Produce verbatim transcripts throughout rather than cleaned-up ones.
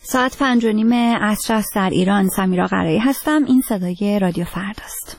ساعت پنج و نیم عصر است در ایران. سمیرا قرایی هستم. این صدای رادیو فرداست.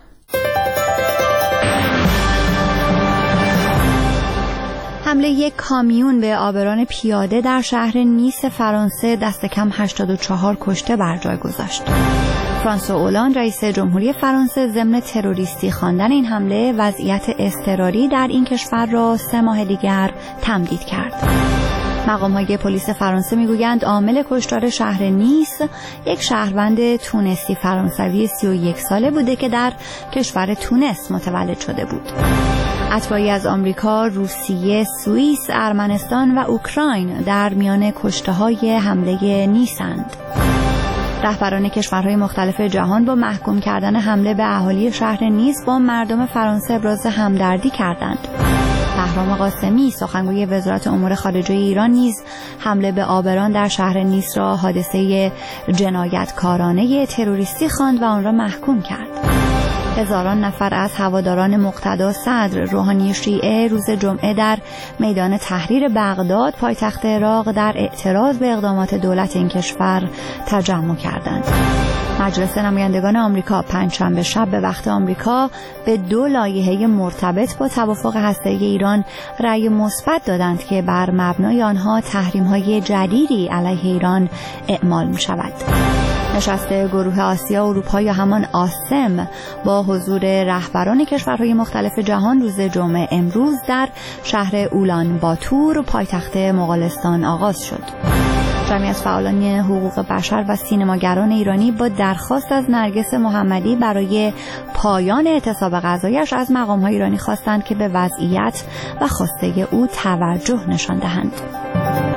حمله یک کامیون به آبران پیاده در شهر نیس فرانسه دست کم هشتاد و چهار کشته بر جای گذاشت. فرانسوا اولاند رئیس جمهوری فرانسه ضمن تروریستی خواندن این حمله وضعیت اضطراری در این کشور را سه ماه دیگر تمدید کرد. مقام‌های پلیس فرانسه میگویند عامل کشتار شهر نیس یک شهروند تونسی فرانسوی سی و یک ساله بوده که در کشور تونس متولد شده بود. اتباعی از آمریکا، روسیه، سوئیس، ارمنستان و اوکراین در میان کشته‌های حمله نیسند. رهبران کشورهای مختلف جهان با محکوم کردن حمله به اهالی شهر نیس با مردم فرانسه ابراز همدردی کردند. بهرام قاسمی سخنگوی وزارت امور خارجه ایران نیز حمله به آبران در شهر نیس را حادثه جنایتکارانه تروریستی خواند و آن را محکوم کرد. هزاران نفر از هواداران مقتدا صدر روحانی شیعه روز جمعه در میدان تحریر بغداد پایتخت عراق در اعتراض به اقدامات دولت این کشور تجمع کردند. مجلس نمایندگان آمریکا پنجشنبه شب به وقت آمریکا به دو لایحه مرتبط با توافق هسته‌ای ایران رأی مثبت دادند که بر مبنای آنها تحریم‌های جدیدی علیه ایران اعمال می‌شود. نشست گروه آسیا اروپا یا همان آسم با حضور رهبران کشورهای مختلف جهان روز جمعه امروز در شهر اولان باتور پایتخت مغولستان آغاز شد. جمعی از فعالان حقوق بشر و سینماگران ایرانی با درخواست از نرگس محمدی برای پایان اعتصاب غذایش از مقام‌های ایرانی خواستند که به وضعیت و خواسته او توجه نشان دهند.